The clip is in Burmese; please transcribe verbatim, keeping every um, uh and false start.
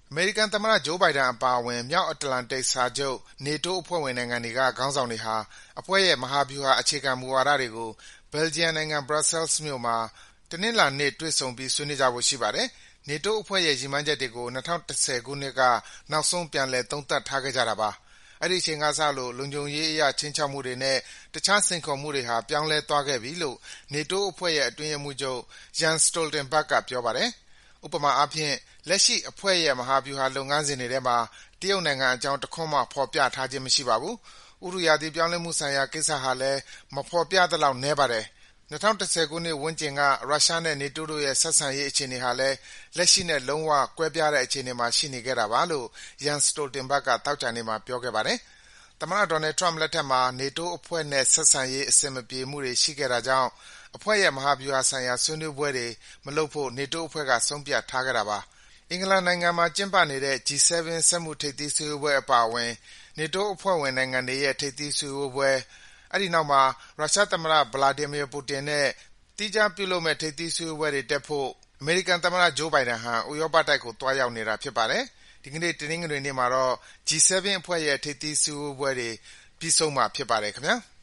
အမေရိကန်သမ္မတ Joe Biden အပါအဝင် မြောက်အတ္တလန္တိတ်စာချုပ် NATO အဖွဲ့ဝင်နိုင်ငံတွေက ခေါင်းဆောင်တွေဟာ အဖွဲ့ရဲ့ မဟာဗျူဟာအခြေခံမူဝါဒတွေကို Belgium နိုင်ငံ Brussels မြို့မှာ တနင်္လာနေ့ တွေ့ဆုံပြီး ဆွေးနွေးကြဖို့ ရှိပါတယ်။ NATO အဖွဲ့ရဲ့ ရည်မှန်းချက်တွေကို ၂၀၁၀ ခုနှစ်က နောက်ဆုံး ပြန်လည် သုံးသပ်ထားခဲ့ကြတာပါ။ အဲဒီအချိန်ကစလို့ လုံခြုံရေးအရ ခြိမ်းခြောက်မှုတွေနဲ့ တခြား စိန်ခေါ်မှုတွေဟာ ပြောင်းလဲသွားခဲ့ပြီလို့ NATO အဖွဲ့ရဲ့ အတွင်းရေးမှူးချုပ် Jens Stoltenberg က ပြောပါတယ်။ ဥပမာအားဖြင့် လက်ရှိအဖွဲ့ရဲ့ မဟာဗျူဟာလုပ်ငန်းစဉ်တွေထဲမှာ တရုတ်နိုင်ငံအကြောင်း တခွန်းမှ ဖော်ပြထားခြင်း မရှိပါဘူး။ ဥတုရာသီပြောင်းလဲမှုဆိုင်ရာ ကိစ္စဟာလည်း မဖော်ပြသလောက် နည်းပါတယ်။ ၂၀၁၀ ခုနှစ်ဝန်းကျင်က ရုရှားနဲ့ NATO တို့ရဲ့ ဆက်ဆံရေးအခြေအနေဟာလည်း လက်ရှိနဲ့ လုံးဝ ကွဲပြားတဲ့ အခြေအနေမှာ ရှိနေခဲ့တာပါလို့ Jens Stoltenberg က သောကြာနေ့မှာ ပြောခဲ့ပါတယ်။ သမ္မတ Donald Trump လက်ထက်မှာ NATO အဖွဲ့နဲ့ ဆက်ဆံရေး အဆင်မပြေမှုတွေ ရှိခဲ့တာကြောင့် အဖွဲ့ရဲ့ မဟာဗျူဟာဆိုင်ရာ ဆွေးနွေးပွဲတွေ မလုပ်ဖို့ NATO အဖွဲ့က ဆုံးဖြတ်ထားခဲ့တာပါ။ အင်္ဂလန်နိုင်ငံမှာ ကျင်းပနေတဲ့ G 7 စက်မှုထိပ်သီးစည်းဝေးပွဲအပါအဝင် NATO အဖွဲ့ဝင်နိုင်ငံတွေရဲ့ ထိပ်သီးစည်းဝေးပွဲ၊ အဲဒီနောက်မှာ ရုရှားသမ္မတ Vladimir Putin နဲ့ သီးခြားပြုလုပ်မယ့် ထိပ်သီးစည်းဝေးပွဲတွေတက်ဖို့ အမေရိကန်သမ္မတ Joe Biden ဟာ ဥရောပတိုက်ကို သွားရောက်နေတာ ဖြစ်ပါတယ်။ ဒီကနေ့ တနင်္ဂနွေနေ့မှာတော့ G 7 အဖွဲ့ရဲ့ ထိပ်သီးစည်းဝေးပွဲတွေ ပြီးဆုံးမှာ ဖြစ်ပါတယ် ခင်ဗျား။